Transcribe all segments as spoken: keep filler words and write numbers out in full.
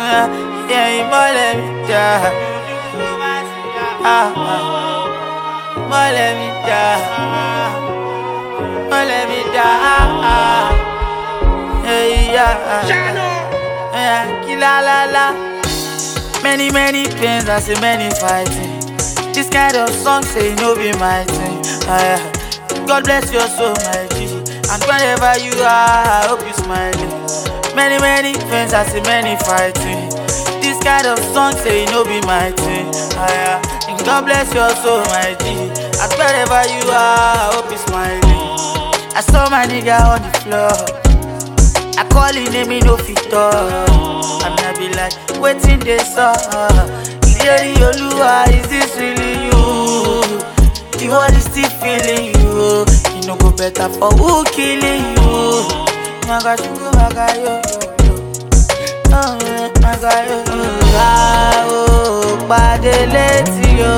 Yeah, you more let me die. Ah, more let me die. More let me die. Hey, yeah. Yeah, killa la la. Many, many pains, I say many fighting. This kind of song say no be my thing. Uh, God bless your soul, my G. And wherever you are, I hope you smiling. Many, many pains, I say many fighting. This kind of song say no be my thing. Uh, and God bless your soul, my G. And wherever you are, I hope you smiling. I saw my nigga on the floor. I call him name, he no fit talk. I'm not be like, waiting this up. Clearly, Oluwa, is this really you? The world is still feeling you. You know go better for who killing you. My God, you go, my God, yo, yo, yo. Oh, my God, yo, yo. Ah, oh, bade leti yo.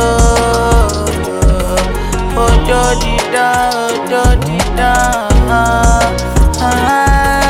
Ojo di da, ojo di da. Ah.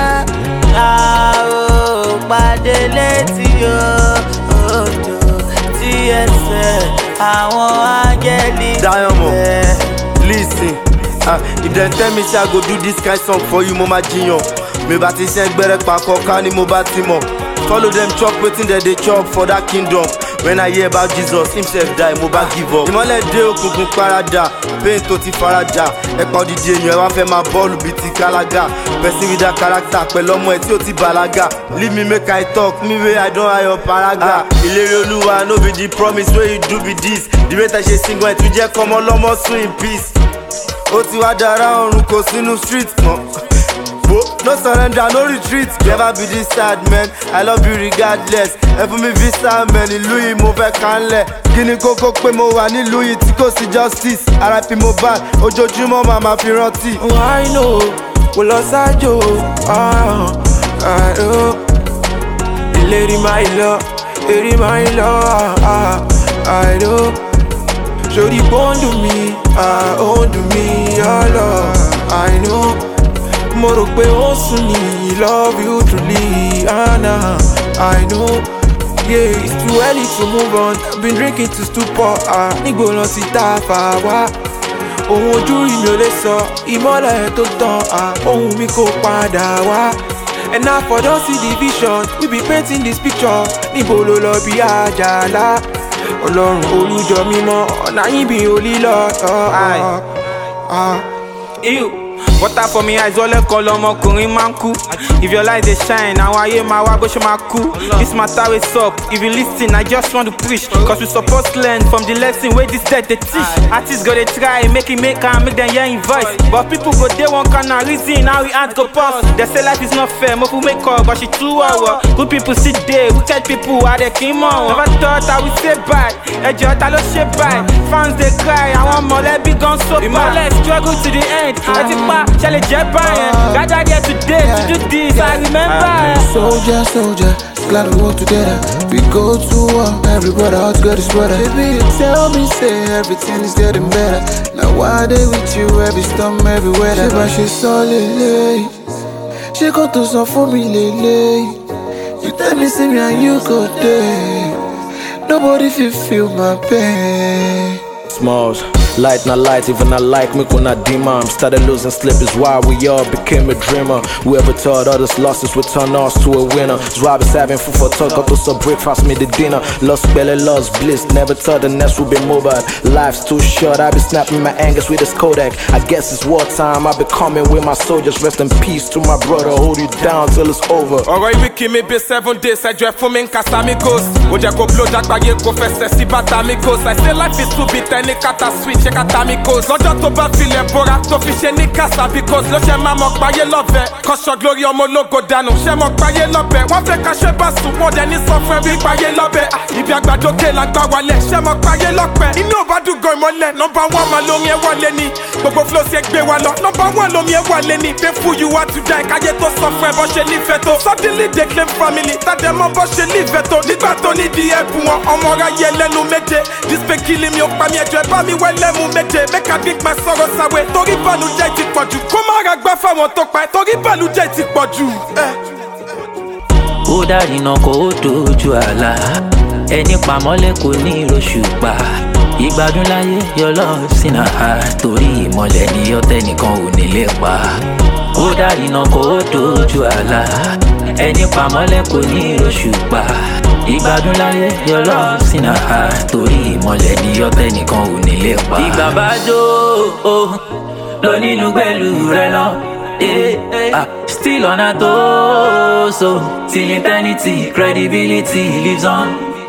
Bade leti yo, ojo ti ẹsẹ̀ àwọn áńgẹ́lì. Diamond, listen. Uh, if they tell me say I go do this kind song for you, mo ma jiyan. Me ba ti ṣe gbẹrẹ pakọ ká ni mo bá ti mọ̀. Follow them chop wetin dem dey chop for that kingdom. When I hear about Jesus, himself die, mo bá give up. Ìmọ́lẹ̀ dé òkùnkùn parada, pain tó ti farada. Ẹ̀pà òdìdí èèyàn ẹ wá fẹ́ máa bọ́ọ̀lù bíi ti kálágà. Person with that character pẹ̀lú ọmọ ẹ̀ tí ó ti bàlágà. Leave me make I talk, me wey I don hire your paraga. Ìlérí Olúwa no be the promise wey you do be this. The way I ṣe single ẹ̀ tún jẹ́ kọ́mọ lọ́mọ sùn in peace. Ó ti wá dára ọ̀run kò sínú street mọ́. No surrender, no retreat. Never be this sad, man. I love you regardless. Ẹ fún mi visa, man. Ìlú yìí mo fẹ́ kánlẹ̀. Kí ni kókó pé mo wà nílùú yìí tí kò sí justice. R I P Mohbad, ojoojúmọ́ màmá fi rántí. I know, kò lọ sájò. Ìlérí máa lọ, èrí máa lọ. I know, ṣòrí bọ́ǹdù mi, ó ń dùn mí ọlọ. I know. Mo rò pé ó sùn ní love you truly, Anna. I know, yeah, it's too early to move on. I've been drinking to stupor, ah. Nígbò lọ sí tá a fà wá. Ohun ojú rí mi ò lè sọ, ìmọ́lẹ̀ tó tàn, ah. Ohun mi kò padà wá. And now for don't see the vision, we be painting this picture. Níbo ló lọ bí àjàlá? Ọlọ́run olùjọ mímọ́, ọ̀nà yín bí olílọ́. Ew. Water for me eyes, all call ọmọkùnrin máa ń kú. If your light dey shine, àwọn ayé máa wá bó ṣe máa kú. This matter is up, if you listen, I just want to preach. Cause we supposed learn from the lesson wey this dead dey teach. Artists go dey try, make it make am, make them hear im voice. But people go dey one kind of reason how we hand go pass. They say life is not fair, mo fi make up, but she too wawa. Good people sit there, wicked people are dey kí mọ̀ wọn. Never thought I would say bye, ẹjọ́ ta ló ṣe bye. Fans dey cry, àwọn mọ̀lẹ́bí gan so bad. Ìmọ̀lẹ̀ struggle to the end, ẹ ti pa. Shall it jet Brian? Gathered here today to do this, I remember. Soldier, soldier, glad we work together. We go to war, every brother out to get his brother. Baby, you tell me, say everything is getting better. Now why they with you, every storm, every weather. She but she so lele. She got to some for me lele. You tell me, see me and you go there. Nobody feel feel my pain. Smalls. Light not light, even not like me when I demon. Started losing sleep is why we all became a dreamer. Whoever thought others losses would turn us to a winner. It's why I was having food for talk, up to some breakfast, me the dinner. Lost belly, lost bliss, never thought the next would be mobile. Life's too short, I be snapping my angers with this Kodak. I guess it's wartime, I be coming with my soldiers. Rest in peace to my brother, hold you down till it's over. Alright, we keep me be seven days, I dread for me in Casamigos. Oja go blow jack bag, go fest, see batamigos. I say life is too bitter, any kata switch. Check out amigos. Lọ́jọ́ tó bá filẹ̀ bora tó fi ṣe ní kásá because ló ṣe máa mọ̀ páyé lọ́bẹ̀. Kọ́ṣọ́ glory ọmọ ológo dànù ṣe mọ̀ páyé lọ́bẹ̀. Wọ́n fẹ́ ká ṣe bá sùn wọ́n dẹ̀ ní sọ fún ẹbí páyé lọ́bẹ̀. Ibi àgbàdókè la gbà wálẹ̀ ṣe mọ̀ páyé lọ́pẹ́. Inú ò bá dùgọ̀ ìmọ̀lẹ̀ nọ́mbà wọ́n máa lómi ẹ̀ wọlé ni. Gbogbo flow ṣe gbé wa lọ nọ́mbà wọ́n lómi ẹ̀ wọlé ni. Painful you are to die káyé tó sọ fún ẹ bọ́ ṣe nífẹ̀ẹ́ tó. Suddenly they claim family tàdé mọ́ bọ́ ṣe nífẹ̀ẹ́ tó. Nígbà tó ní di ẹ̀bùn wọn ọmọ ra yẹ lẹ́nu méje. This pain killing mi ò pa mi ẹjọ́ ẹ bá mi wẹ́ lẹ́mu méje. Make I drink my sorrow away. Torí bànújẹ́ ti pọ̀jù. Kó má ra gbá fáwọn tó pa ẹ́. Torí bànújẹ́ ti pọ̀jù. Ó dárìnà kó ó dojú àlá. Ẹni pamọ́lẹ̀ kò ní ìròṣùpá. Ìgbádùn láyé your love in a heart. Torí ìmọ̀lẹ̀ ni ọ̀tẹ̀ nìkan ò ní lè pa. Ó dárìnà kó ó dojú àlá. Ẹni pamọ́lẹ̀ kò ní ìròṣùpá. Ìgbádùn láyé your love in a heart. Torí ìmọ̀lẹ̀ ni ọ̀tẹ̀ nìkan ò ní lè pa. Ìgbà bá jó lọ nínú pẹ̀lú rẹ lọ. Eh, ah, still on a toe, so till eternity, credibility lives on.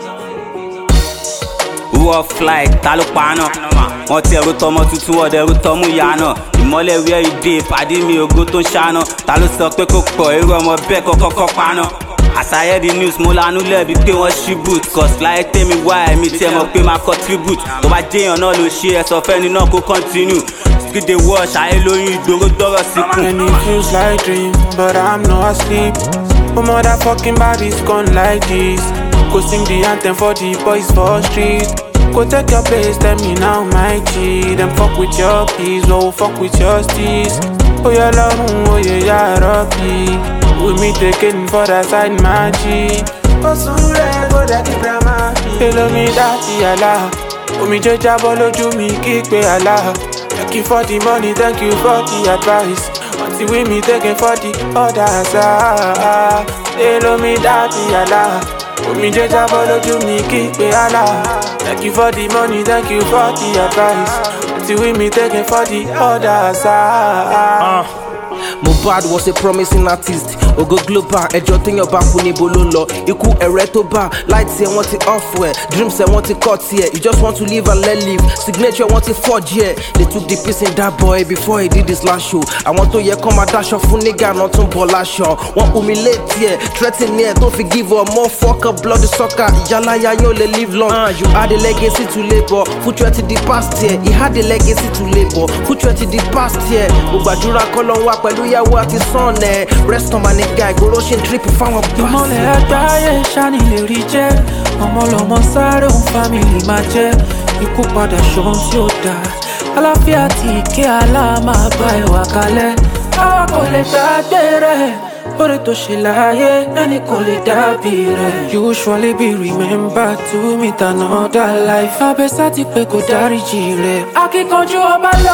Who flight, ta ló paná? Wọ́n ti ẹ̀rù tọmọ tuntun wọ́n dẹ̀rù tọmú ìyáná. Ìmọ́lẹ̀ where you dey, pàdé mi ògo tó ń ṣáná. Ta ló sọ pé kò pọ̀, irú ọmọ bẹ́ẹ̀ kọ́kọ́ paná. As I hear the news, mo lanú lẹ́bi pé wọ́n ṣí boot. Cause láyé tèmi wá ẹ̀mí tí ẹ mọ̀ pé máa contribute. Tó bá jẹ́yàn náà ló ṣe ẹ̀ sọ fẹ́ni náà kó continue. Skid dey wash, ayé lóyún ìgboro dọ́rọ̀ síkùn. And it feels like dream, but I'm not asleep. My motherfucking body's gone like this. Go sing the anthem for the boys for street. Go take your place, tell me now, my G. Them fuck with your peace, oh fuck with your steez. Oh yeah, love, oh yeah, yeah, Rocky. With me taking for that side, my G. Oh, so red, go that keep drama. Hello me, daddy, Allah. Oh me, judge, lójú mi, kick me, Allah. Thank you for the money, thank you for the advice. Until we me taking for the others, ah. Hello me, daddy, Allah. Oh me, judge, lójú mi, kick me, Allah. Thank you for the money, thank you for the advice. Until we me taking for the others, ah. uh. Mohbad was a promising artist. Ogo global, ẹjọ́ téèyàn bá kú níbo ló lọ. Ikú ẹ̀rẹ́ tó bá, lights ẹ̀ wọ́n ti off ẹ̀. Dreams ẹ̀ wọ́n ti cut ẹ̀. You just want to live and let live. Signature wọ́n ti forge ẹ̀. They took the piece in that boy before he did his last show. Àwọn tó yẹ kọ́ máa dáṣọ fún nígà náà tún bọ̀ láṣọ. Wọ́n humiliate ẹ̀, threaten ẹ̀ tó fi give up. More fuck up bloody soccer. Ìyálàyà yóò lè live long. Uh, you had a legacy to labour. Future ti di past year. He had a legacy to labour. Future ti di past year. Gbogbo àdúrà kọ́ ló ń wá pẹ̀lú ìyàwó àti son ẹ̀. Rest on my nigga, ìgboro ṣe ń trip fáwọn bá. Ìmọ̀lẹ̀ àgbáyé ṣáni lè rí jẹ́. Ọmọ lọmọ sáré òun family máa jẹ́. Ikú padà ṣohun tí ó dáa. Àlàáfíà tí ìké àlá máa bá ẹwà kalẹ̀. Àwa kò lè gbàgbé rẹ̀. Oore tó ṣe láyé ẹni kò lè dàbí rẹ̀. You surely be remembered to meet another life. Abẹ́sá ti pé kò dáríjì rẹ̀. Akíkanjú ọba lọ,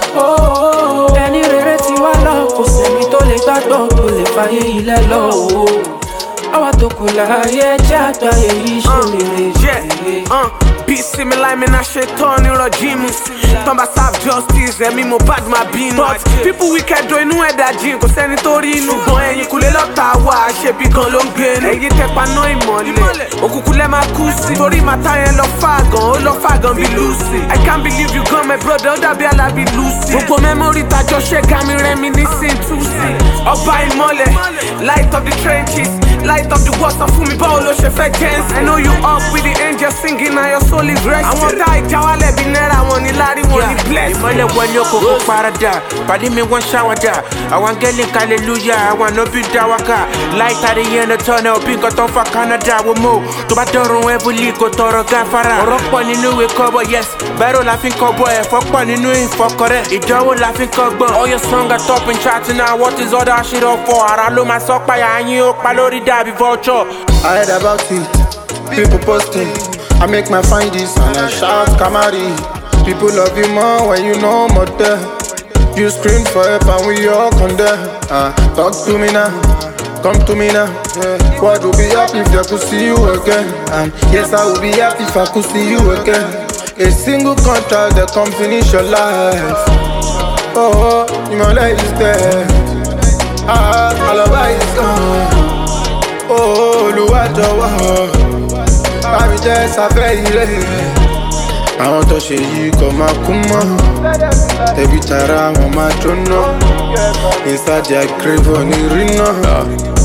ẹni rere ti wá lọ. Kò sẹ́ni tó lè gbàgbọ́ tó lè fàyè ilẹ̀ lọ. Àwa tó kù láyé jẹ́ àgbáyé yìí ṣe rere. Bí sinmi láì mi náà ṣe tán ní rọjí mi. Tán bá serve justice, ẹ̀mí Mohbad máa bínú. But people wicked do inú ẹ̀dá jìn, kò sẹ́ni tó rí inú. Ṣùgbọ́n ẹ̀yìn kúlé lọ́ta wà, ṣebí gan ló ń gbé ní. Ẹ̀yin tẹpa ná ìmọ̀lẹ̀, òkùnkùn lẹ́ máa kú sí. Torí màtá yẹn lọ fà gan, ó lọ fà gan bí Lucy. I can't believe you gone my brother, ó dàbí Alábí Lucy. Gbogbo mẹ́mórì tajọ ṣe ká mi rẹ́mi ní sin túsì. Ọba ìmọ̀lẹ̀, light of the trenches, light of the water fún mi báwo ló ṣe fẹ́ jẹ́nsì. I know you up with the angels singing na your soul is resting. Àwọn tá ìjáwálẹ̀ bí náírà wọn ní lárí wọn ní blessing. Ìmọ̀lẹ̀ wọn ní òkòkò parada, pàdé mi wọ́n ṣàwádà. Àwọn gẹ́lì hallelujah, àwọn ànábì dáwàkà. Light at the end of tunnel, bí nǹkan tó ń fa Canada wò mọ́. Tó bá dọ̀rùn heavily kò tọrọ gáfárà. Ọ̀rọ̀ pọ̀ nínú ìwé kọ́bọ̀, yes. Bẹ́rù la fi ń kọ́bọ̀, ẹ̀fọ́ pọ̀ nínú ìfọkọrẹ́. Ìdánwò la fi ń kọ́gbọ́n. All your song are top in chat now, what is all that shit up for? Ara ló máa sọ páyà yín ó pa lórí dàbí vulture. I heard about it, people posting. I make my find this and I shout Kamari. People love you more when you know more there. You scream for help and we all condemn. Uh, talk to me now, come to me now. Yeah. What would be happy if I could see you again? And yes, I would be happy if I could see you again. A single contract that can finish your life. Oh, your life is dead. Ah, Alaba is gone. Oh, Olúwa jọ̀wọ́, bá mi jẹ́ sáfẹ́ ire. Àwọn tó ṣe yìí kò máa kú mọ́. Tẹ̀bí tara wọn máa jóná. Inside their grave ò ní rí náà.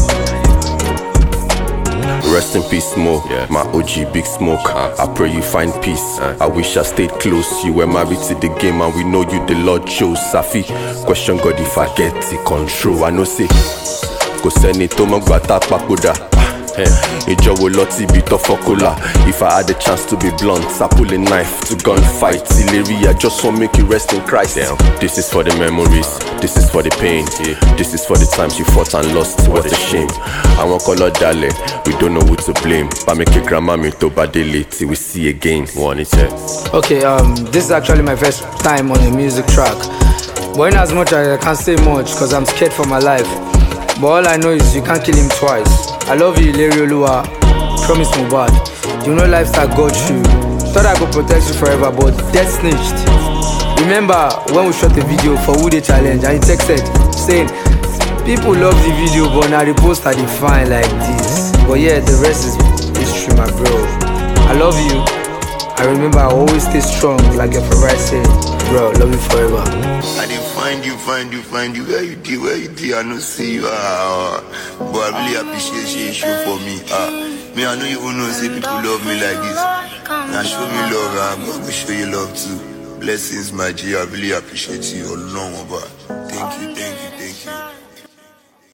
Rest in peace, Mo. Yeah. My O G, Big Smoke. Uh, I pray you find peace. Uh, I wish I stayed close. You were married to the game, and we know you the Lord chose. Safi, question God if I get the control. I know say, kò sẹ́ni tó mọ̀ gbà tá papòdà. Ijo wo loti bi to fokola. If I had the chance to be blunt, I pull a knife to gunfight. Illyria, just won't make you rest in Christ. Damn. This is for the memories, this is for the pain. Yeah. This is for the times you fought and lost. What a shame. I want color dale, we don't know who to blame. But make a grandma me to badele till we see again. One it. Okay, um, this is actually my first time on a music track. But in as much as I can't say much, cause I'm scared for my life. But all I know is you can't kill him twice. I love you, Larry Olua. Promise me bad. You know lifestyle got you. Thought I could protect you forever, but death snitched. Remember when we shot the video for Who Dey Challenge and he texted saying, people love the video, but now the poster they fine like this. But yeah, the rest is history, my bro. I love you. I remember I always stay strong, like your favorite say, bro, love you forever. I didn't find you, find you, find you, where you did, where you did, I don't see you, uh, but I really appreciate you show for me, uh, me, I don't even know, say people love me like this, now show me love, I'm going to show you love too, blessings, my G, I really appreciate you, all along, about.